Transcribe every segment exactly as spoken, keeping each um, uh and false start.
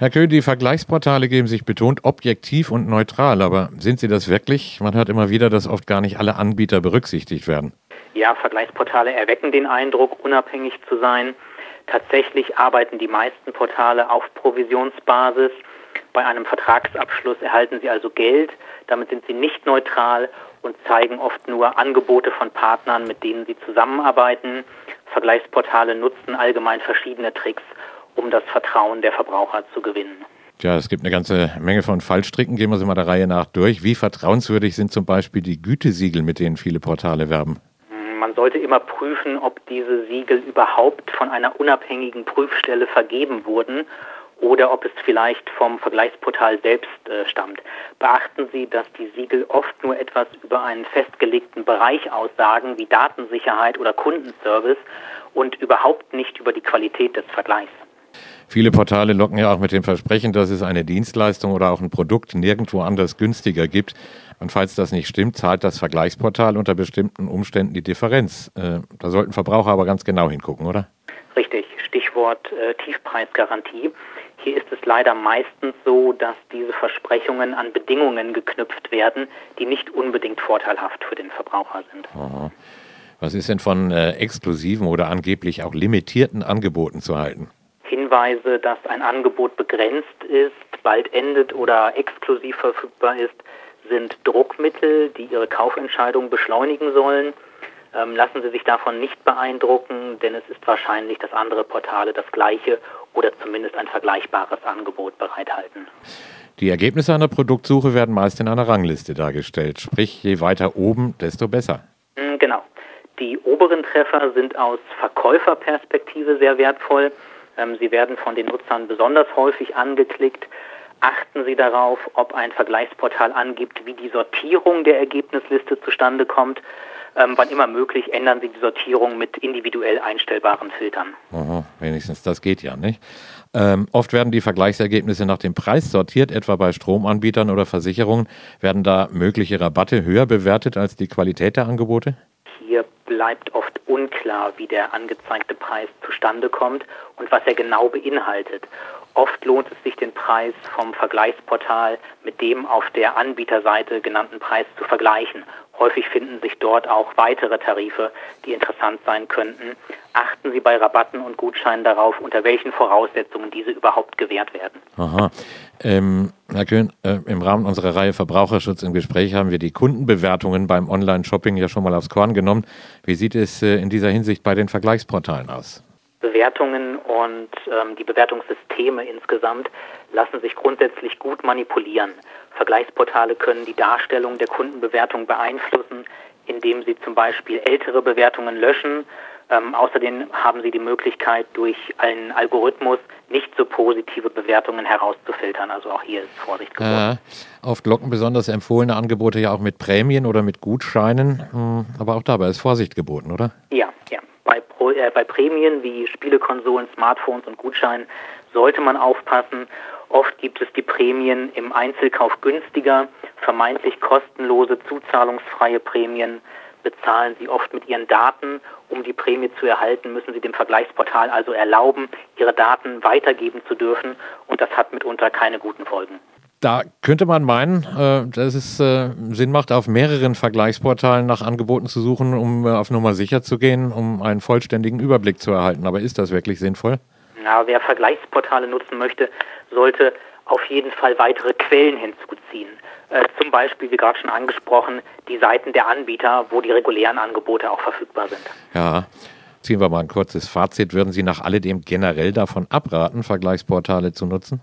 Herr Köhn, die Vergleichsportale geben sich betont objektiv und neutral, aber sind sie das wirklich? Man hört immer wieder, dass oft gar nicht alle Anbieter berücksichtigt werden. Ja, Vergleichsportale erwecken den Eindruck, unabhängig zu sein. Tatsächlich arbeiten die meisten Portale auf Provisionsbasis. Bei einem Vertragsabschluss erhalten sie also Geld. Damit sind sie nicht neutral und zeigen oft nur Angebote von Partnern, mit denen sie zusammenarbeiten. Vergleichsportale nutzen allgemein verschiedene Tricks, um das Vertrauen der Verbraucher zu gewinnen. Tja, es gibt eine ganze Menge von Fallstricken. Gehen wir sie mal der Reihe nach durch. Wie vertrauenswürdig sind zum Beispiel die Gütesiegel, mit denen viele Portale werben? Man sollte immer prüfen, ob diese Siegel überhaupt von einer unabhängigen Prüfstelle vergeben wurden oder ob es vielleicht vom Vergleichsportal selbst äh, stammt. Beachten Sie, dass die Siegel oft nur etwas über einen festgelegten Bereich aussagen, wie Datensicherheit oder Kundenservice, und überhaupt nicht über die Qualität des Vergleichs. Viele Portale locken ja auch mit dem Versprechen, dass es eine Dienstleistung oder auch ein Produkt nirgendwo anders günstiger gibt. Und falls das nicht stimmt, zahlt das Vergleichsportal unter bestimmten Umständen die Differenz. Äh, da sollten Verbraucher aber ganz genau hingucken, oder? Richtig, Stichwort äh, Tiefpreisgarantie. Hier ist es leider meistens so, dass diese Versprechungen an Bedingungen geknüpft werden, die nicht unbedingt vorteilhaft für den Verbraucher sind. Aha. Was ist denn von äh, exklusiven oder angeblich auch limitierten Angeboten zu halten? Hinweise, dass ein Angebot begrenzt ist, bald endet oder exklusiv verfügbar ist, sind Druckmittel, die Ihre Kaufentscheidung beschleunigen sollen. Ähm, lassen Sie sich davon nicht beeindrucken, denn es ist wahrscheinlich, dass andere Portale das gleiche oder zumindest ein vergleichbares Angebot bereithalten. Die Ergebnisse einer Produktsuche werden meist in einer Rangliste dargestellt. Sprich, je weiter oben, desto besser. Mm, genau. Die oberen Treffer sind aus Verkäuferperspektive sehr wertvoll. Ähm, sie werden von den Nutzern besonders häufig angeklickt. Achten Sie darauf, ob ein Vergleichsportal angibt, wie die Sortierung der Ergebnisliste zustande kommt. Ähm, wann immer möglich, ändern Sie die Sortierung mit individuell einstellbaren Filtern. Aha, wenigstens das geht ja, nicht? Ähm, oft werden die Vergleichsergebnisse nach dem Preis sortiert, etwa bei Stromanbietern oder Versicherungen. Werden da mögliche Rabatte höher bewertet als die Qualität der Angebote? Hier bleibt oft unklar, wie der angezeigte Preis zustande kommt und was er genau beinhaltet. Oft lohnt es sich, den Preis vom Vergleichsportal mit dem auf der Anbieterseite genannten Preis zu vergleichen. Häufig finden sich dort auch weitere Tarife, die interessant sein könnten. Achten Sie bei Rabatten und Gutscheinen darauf, unter welchen Voraussetzungen diese überhaupt gewährt werden. Aha. Ähm, Herr Köhn, äh, im Rahmen unserer Reihe Verbraucherschutz im Gespräch haben wir die Kundenbewertungen beim Online-Shopping ja schon mal aufs Korn genommen. Wie sieht es äh, in dieser Hinsicht bei den Vergleichsportalen aus? Bewertungen und ähm, die Bewertungssysteme insgesamt lassen sich grundsätzlich gut manipulieren. Vergleichsportale können die Darstellung der Kundenbewertung beeinflussen, indem sie zum Beispiel ältere Bewertungen löschen. Ähm, außerdem haben sie die Möglichkeit, durch einen Algorithmus nicht so positive Bewertungen herauszufiltern. Also auch hier ist Vorsicht geboten. Äh, oft locken besonders empfohlene Angebote ja auch mit Prämien oder mit Gutscheinen. Hm, aber auch dabei ist Vorsicht geboten, oder? Ja, ja. Bei, Pro, äh, bei Prämien wie Spielekonsolen, Smartphones und Gutscheinen sollte man aufpassen. Oft gibt es die Prämien im Einzelkauf günstiger. Vermeintlich kostenlose, zuzahlungsfreie Prämien bezahlen Sie oft mit Ihren Daten. Um die Prämie zu erhalten, müssen Sie dem Vergleichsportal also erlauben, Ihre Daten weitergeben zu dürfen. Und das hat mitunter keine guten Folgen. Da könnte man meinen, äh, dass es äh, Sinn macht, auf mehreren Vergleichsportalen nach Angeboten zu suchen, um äh, auf Nummer sicher zu gehen, um einen vollständigen Überblick zu erhalten. Aber ist das wirklich sinnvoll? Ja, wer Vergleichsportale nutzen möchte, sollte auf jeden Fall weitere Quellen hinzuziehen. Äh, zum Beispiel, wie gerade schon angesprochen, die Seiten der Anbieter, wo die regulären Angebote auch verfügbar sind. Ja, ziehen wir mal ein kurzes Fazit. Würden Sie nach alledem generell davon abraten, Vergleichsportale zu nutzen?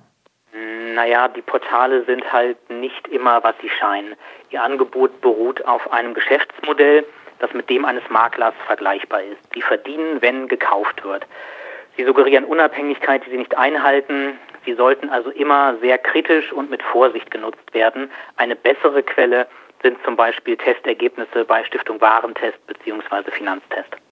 Naja, die Portale sind halt nicht immer, was sie scheinen. Ihr Angebot beruht auf einem Geschäftsmodell, das mit dem eines Maklers vergleichbar ist. Sie verdienen, wenn gekauft wird. Sie suggerieren Unabhängigkeit, die sie nicht einhalten. Sie sollten also immer sehr kritisch und mit Vorsicht genutzt werden. Eine bessere Quelle sind zum Beispiel Testergebnisse bei Stiftung Warentest bzw. Finanztest.